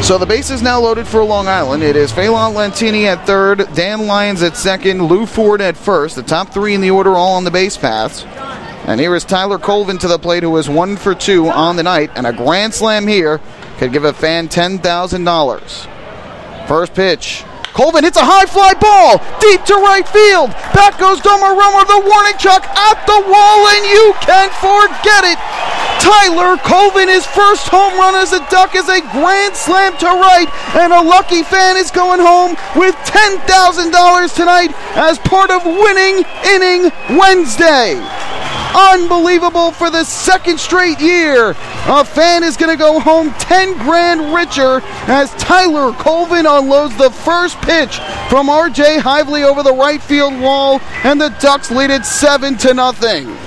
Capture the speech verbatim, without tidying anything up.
So the base is now loaded for Long Island. It is Phelan Lentini at third, Dan Lyons at second, Lou Ford at first. The top three in the order all on the base paths. And here is Tyler Colvin to the plate, who is one for two on the night. And a grand slam here could give a fan ten thousand dollars. First pitch. Colvin hits a high fly ball deep to right field. Back goes Domer Romer, the warning chuck at the wall, and you can forget it. Tyler Colvin, his first home run as a Duck, is a grand slam to right, and a lucky fan is going home with ten thousand dollars tonight as part of Winning Inning Wednesday. Unbelievable for the second straight year. A fan is going to go home ten grand richer as Tyler Colvin unloads the first pitch from R J Hively over the right field wall, and the Ducks lead it seven to nothing.